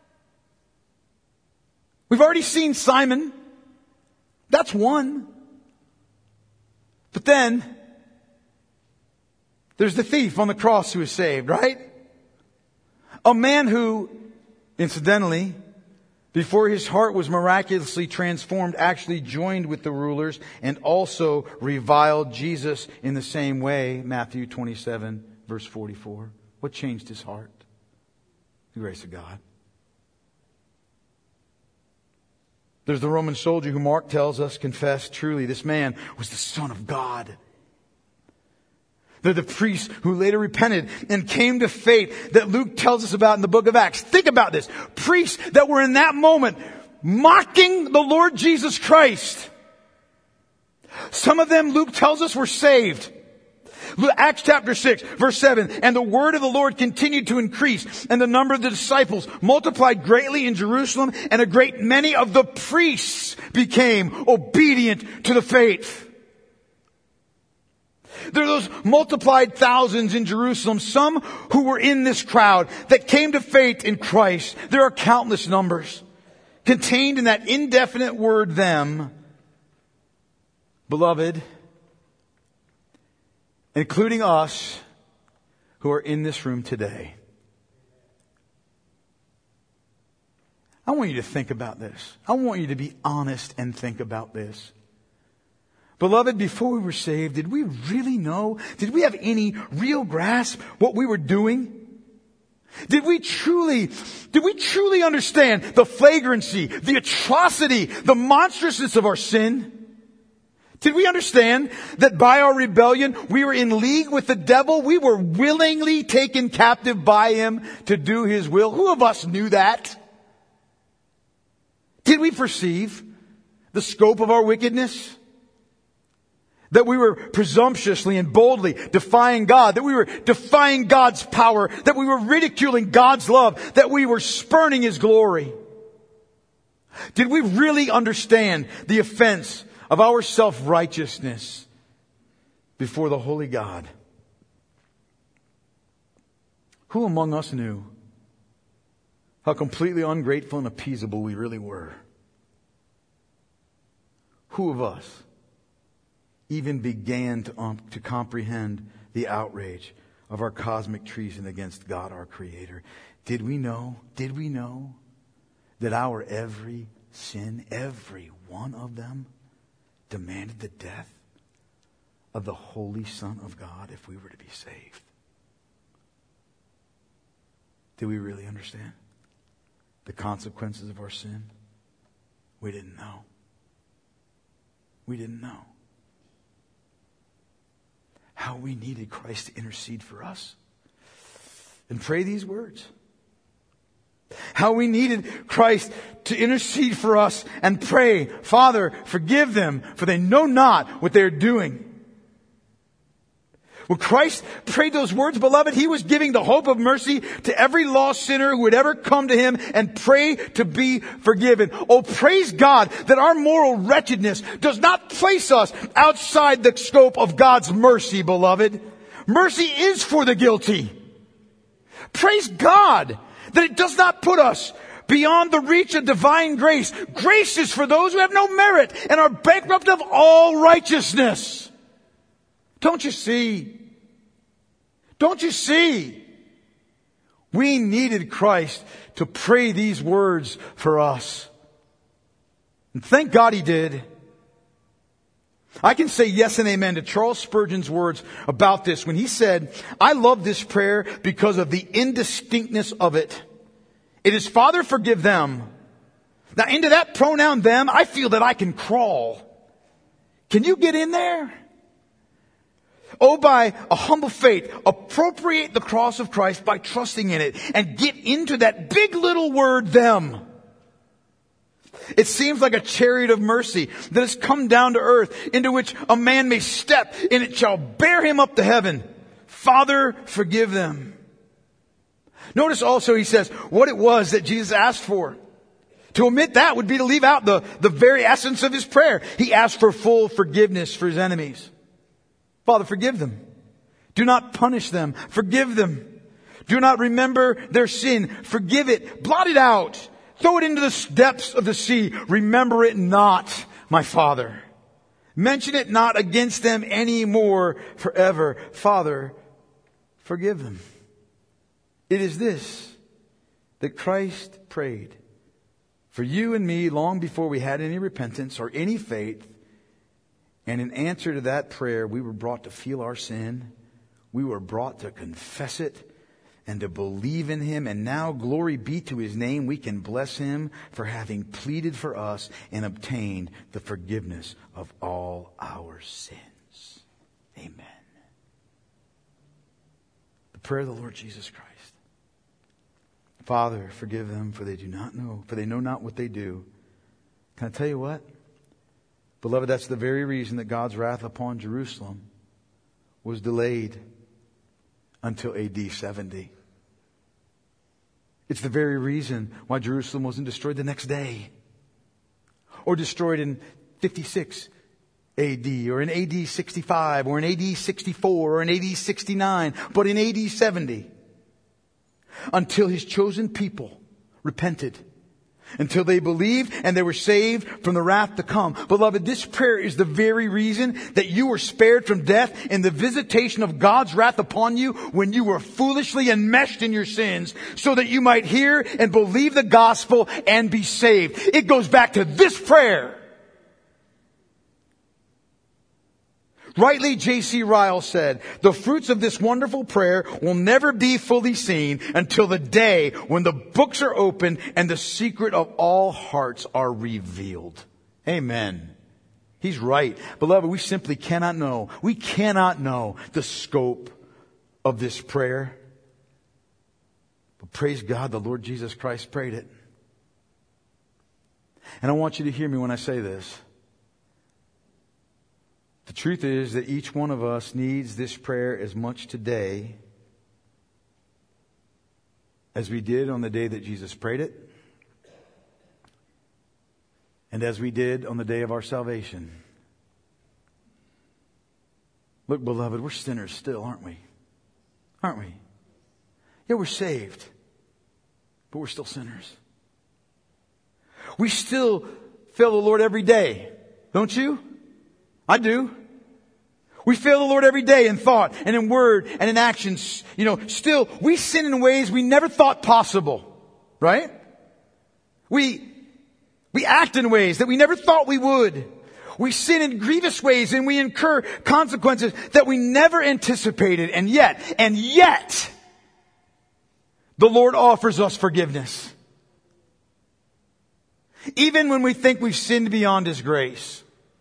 We've already seen Simon. That's one. But then, there's the thief on the cross who is saved, right? A man who, incidentally, before his heart was miraculously transformed, actually joined with the rulers and also reviled Jesus in the same way. Matthew 27, verse 44. What changed his heart? The grace of God. There's the Roman soldier who Mark tells us confessed truly this man was the Son of God. They're the priest who later repented and came to faith that Luke tells us about in the book of Acts. Think about this. Priests that were in that moment mocking the Lord Jesus Christ. Some of them, Luke tells us, were saved. Acts chapter 6, verse 7, and the word of the Lord continued to increase, and the number of the disciples multiplied greatly in Jerusalem, and a great many of the priests became obedient to the faith. There are those multiplied thousands in Jerusalem, some who were in this crowd that came to faith in Christ. There are countless numbers contained in that indefinite word, them. Beloved, including us who are in this room today. I want you to think about this. I want you to be honest and think about this. Beloved, before we were saved, did we really know? Did we have any real grasp what we were doing? Did we truly understand the flagrancy, the atrocity, the monstrousness of our sin? Did we understand that by our rebellion, we were in league with the devil? We were willingly taken captive by him to do his will. Who of us knew that? Did we perceive the scope of our wickedness? That we were presumptuously and boldly defying God. That we were defying God's power. That we were ridiculing God's love. That we were spurning His glory. Did we really understand the offense of our self-righteousness before the holy God? Who among us knew how completely ungrateful and appeasable we really were? Who of us even began to comprehend the outrage of our cosmic treason against God, our Creator? Did we know that our every sin, every one of them, demanded the death of the Holy Son of God if we were to be saved? Did we really understand the consequences of our sin? We didn't know. We didn't know how we needed Christ to intercede for us. And pray these words. How we needed Christ to intercede for us and pray, Father, forgive them, for they know not what they're doing. When Christ prayed those words, beloved, He was giving the hope of mercy to every lost sinner who would ever come to Him and pray to be forgiven. Oh, praise God that our moral wretchedness does not place us outside the scope of God's mercy, beloved. Mercy is for the guilty. Praise God that it does not put us beyond the reach of divine grace. Grace is for those who have no merit and are bankrupt of all righteousness. Don't you see? Don't you see? We needed Christ to pray these words for us. And thank God He did. I can say yes and amen to Charles Spurgeon's words about this when he said, I love this prayer because of the indistinctness of it. It is, Father, forgive them. Now into that pronoun them, I feel that I can crawl. Can you get in there? Oh, by a humble faith, appropriate the cross of Christ by trusting in it and get into that big little word, them. It seems like a chariot of mercy that has come down to earth, into which a man may step, and it shall bear him up to heaven. Father, forgive them. Notice also he says what it was that Jesus asked for. To omit that would be to leave out the very essence of His prayer. He asked for full forgiveness for His enemies. Father, forgive them. Do not punish them. Forgive them. Do not remember their sin. Forgive it. Blot it out. Throw it into the depths of the sea. Remember it not, my Father. Mention it not against them any more forever. Father, forgive them. It is this that Christ prayed for you and me long before we had any repentance or any faith. And in answer to that prayer, we were brought to feel our sin. We were brought to confess it. and to believe in him. And now, glory be to his name, we can bless him for having pleaded for us and obtained the forgiveness of all our sins. Amen. The prayer of the Lord Jesus Christ. Father, forgive them, for they know not what they do. Can I tell you what? Beloved, that's the very reason that God's wrath upon Jerusalem was delayed until AD 70. It's the very reason why Jerusalem wasn't destroyed the next day, or destroyed in 56 AD, or in AD 65, or in AD 64, or in AD 69, but in AD 70. Until his chosen people repented. Until they believed and they were saved from the wrath to come. Beloved, this prayer is the very reason that you were spared from death in the visitation of God's wrath upon you when you were foolishly enmeshed in your sins, so that you might hear and believe the gospel and be saved. It goes back to this prayer. Rightly, J.C. Ryle said, the fruits of this wonderful prayer will never be fully seen until the day when the books are opened and the secret of all hearts are revealed. Amen. He's right. Beloved, we simply cannot know. We cannot know the scope of this prayer. But praise God, the Lord Jesus Christ prayed it. And I want you to hear me when I say this. The truth is that each one of us needs this prayer as much today as we did on the day that Jesus prayed it, and as we did on the day of our salvation. Look, beloved, we're sinners still, aren't we? Aren't we? Yeah, we're saved, but we're still sinners. We still fail the Lord every day, don't you? I do. We fail the Lord every day in thought and in word and in actions. Still, we sin in ways we never thought possible. Right? We act in ways that we never thought we would. We sin in grievous ways and we incur consequences that we never anticipated. And yet, the Lord offers us forgiveness. Even when we think we've sinned beyond His grace.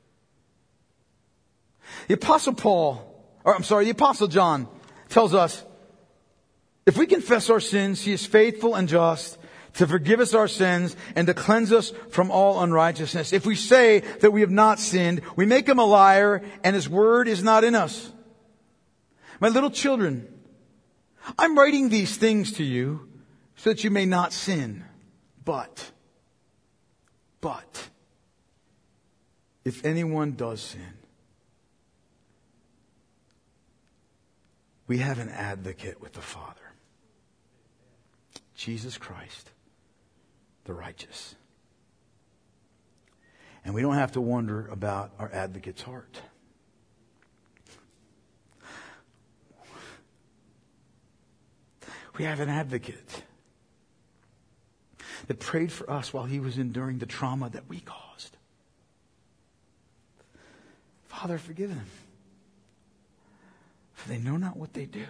The Apostle John tells us, if we confess our sins, He is faithful and just to forgive us our sins and to cleanse us from all unrighteousness. If we say that we have not sinned, we make Him a liar and His word is not in us. My little children, I'm writing these things to you so that you may not sin. But, if anyone does sin, we have an advocate with the Father, Jesus Christ, the righteous. And we don't have to wonder about our advocate's heart. We have an advocate that prayed for us while He was enduring the trauma that we caused. Father, forgive them, for they know not what they do.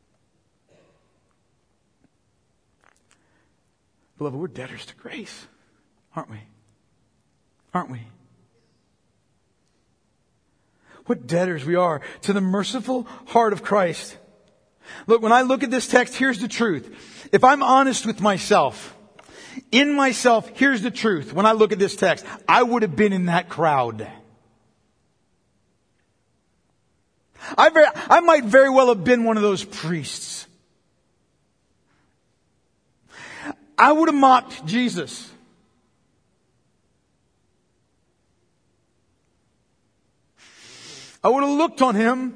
Beloved, we're debtors to grace, aren't we? Aren't we? What debtors we are to the merciful heart of Christ. Look, when I look at this text, here's the truth. If I'm honest with myself, in myself, here's the truth. When I look at this text, I would have been in that crowd. I might very well have been one of those priests. I would have mocked Jesus. I would have looked on Him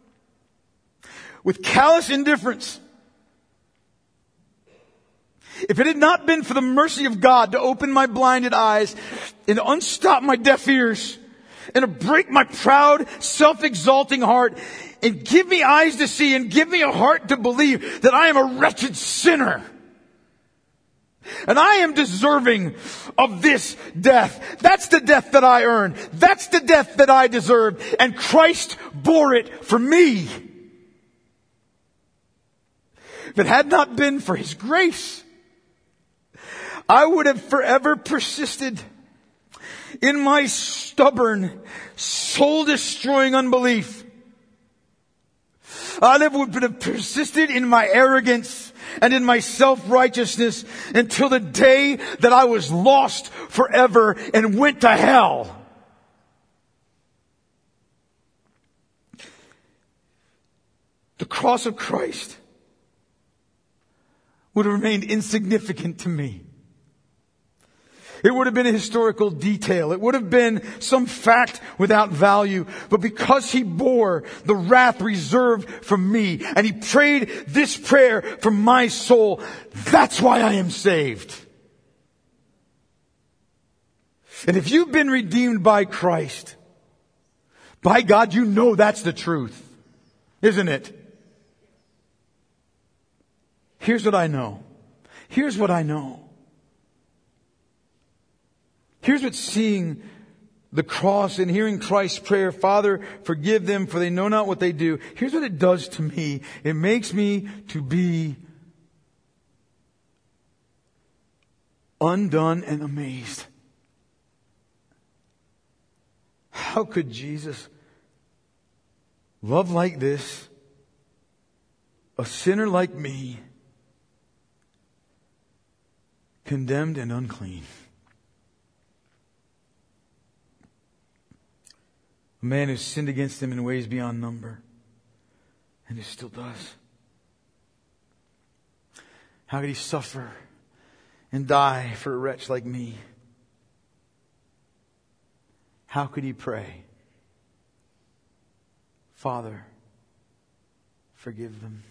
with callous indifference. If it had not been for the mercy of God to open my blinded eyes and to unstop my deaf ears and to break my proud, self-exalting heart and give me eyes to see and give me a heart to believe that I am a wretched sinner and I am deserving of this death. That's the death that I earned. That's the death that I deserved. And Christ bore it for me. If it had not been for His grace, I would have forever persisted in my stubborn, soul-destroying unbelief. I would have persisted in my arrogance and in my self-righteousness until the day that I was lost forever and went to hell. The cross of Christ would have remained insignificant to me. It would have been a historical detail. It would have been some fact without value. But because He bore the wrath reserved for me, and He prayed this prayer for my soul, that's why I am saved. And if you've been redeemed by Christ, by God, you know that's the truth, isn't it? Here's what I know. Here's what I know. Here's what seeing the cross and hearing Christ's prayer, Father, forgive them for they know not what they do. Here's what it does to me. It makes me to be undone and amazed. How could Jesus love like this, a sinner like me, condemned and unclean? A man who sinned against Him in ways beyond number, and who still does. How could He suffer and die for a wretch like me? How could He pray, Father, forgive them,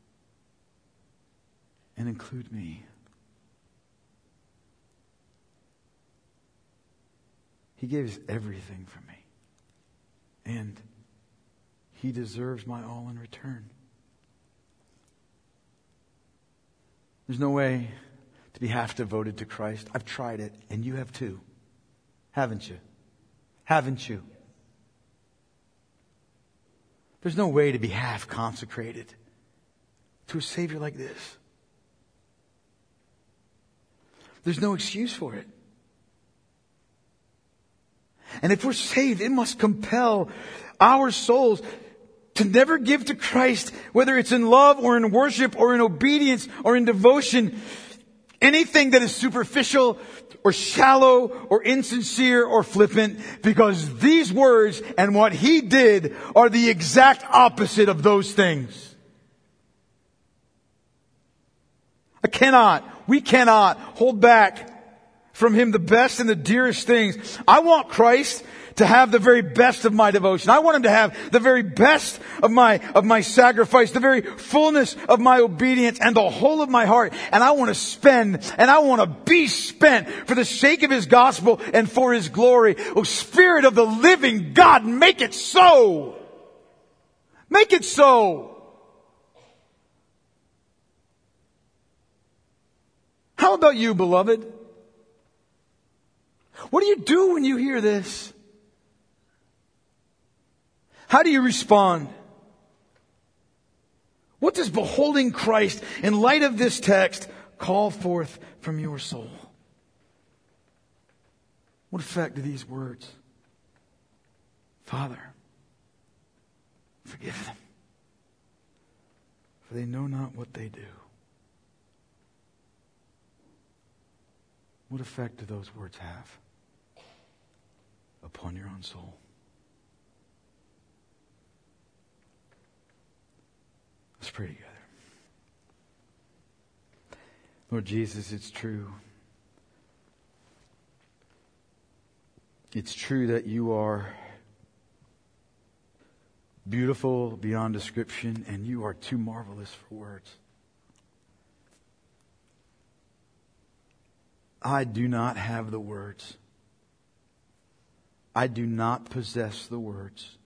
and include me? He gave His everything for me. And He deserves my all in return. There's no way to be half devoted to Christ. I've tried it, and you have too. Haven't you? Haven't you? There's no way to be half consecrated to a Savior like this. There's no excuse for it. And if we're saved, it must compel our souls to never give to Christ, whether it's in love or in worship or in obedience or in devotion, anything that is superficial or shallow or insincere or flippant, because these words and what He did are the exact opposite of those things. We cannot hold back from Him the best and the dearest things. I want Christ to have the very best of my devotion. I want Him to have the very best of my sacrifice, the very fullness of my obedience and the whole of my heart. And I want to spend and I want to be spent for the sake of His gospel and for His glory. Oh, Spirit of the living God, make it so. Make it so. How about you, beloved? What do you do when you hear this? How do you respond? What does beholding Christ in light of this text call forth from your soul? What effect do these words? Father, forgive them, for they know not what they do. What effect do those words have upon your own soul? Let's pray together. Lord Jesus, it's true. It's true that You are beautiful beyond description, and You are too marvelous for words. I do not have the words. I do not possess the words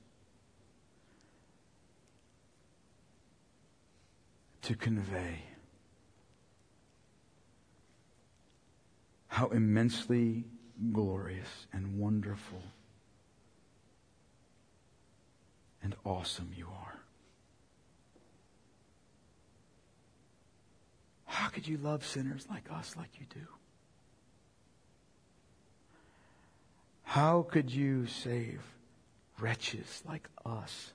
to convey how immensely glorious and wonderful and awesome You are. How could you love sinners like us like you do? How could you save wretches like us?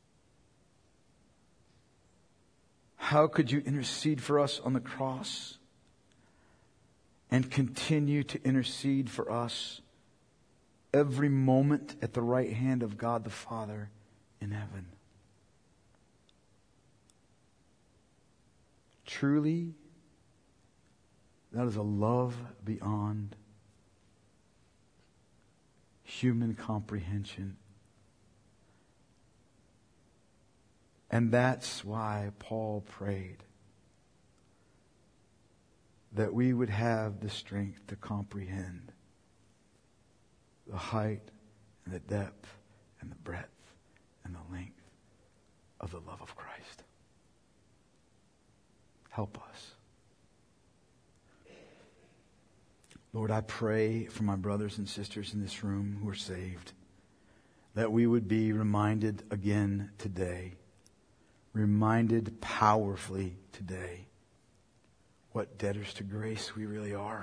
How could you intercede for us on the cross and continue to intercede for us every moment at the right hand of God the Father in heaven? Truly, that is a love beyond human comprehension. And that's why Paul prayed that we would have the strength to comprehend the height and the depth and the breadth and the length of the love of Christ. Help us. Lord, I pray for my brothers and sisters in this room who are saved, that we would be reminded again today, reminded powerfully today, what debtors to grace we really are.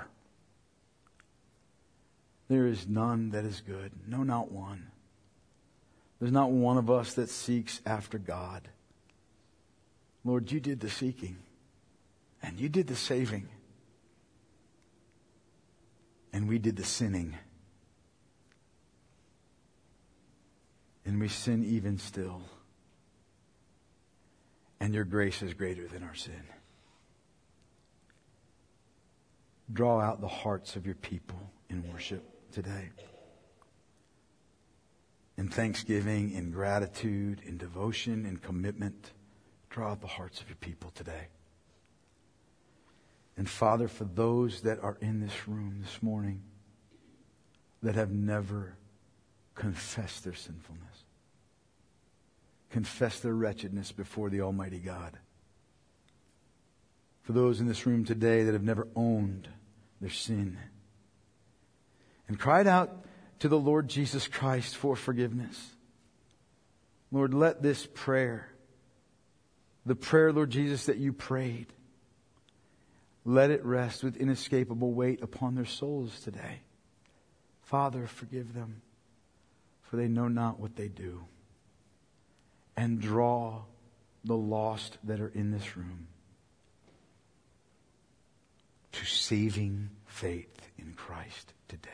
There is none that is good. No, not one. There's not one of us that seeks after God. Lord, you did the seeking. And you did the saving. And we did the sinning. And we sin even still. And your grace is greater than our sin. Draw out the hearts of your people in worship today. In thanksgiving, in gratitude, in devotion, in commitment. Draw out the hearts of your people today. And Father, for those that are in this room this morning that have never confessed their sinfulness, confessed their wretchedness before the Almighty God. For those in this room today that have never owned their sin and cried out to the Lord Jesus Christ for forgiveness. Lord, let this prayer, the prayer, Lord Jesus, that you prayed, let it rest with inescapable weight upon their souls today. Father, forgive them, for they know not what they do. And draw the lost that are in this room to saving faith in Christ today.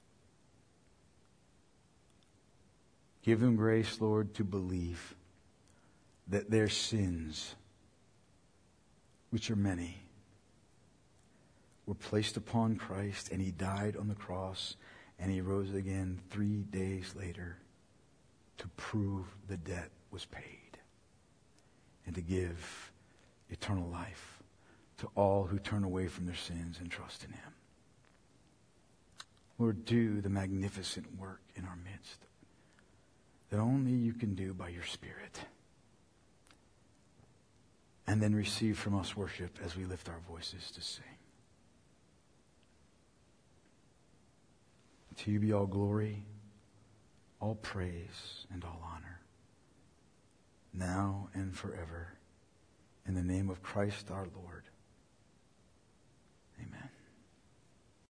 Give them grace, Lord, to believe that their sins, which are many, were placed upon Christ, and He died on the cross, and He rose again 3 days later to prove the debt was paid and to give eternal life to all who turn away from their sins and trust in Him. Lord, do the magnificent work in our midst that only you can do by your Spirit. And then receive from us worship as we lift our voices to sing. To you be all glory, all praise, and all honor, now and forever. In the name of Christ our Lord.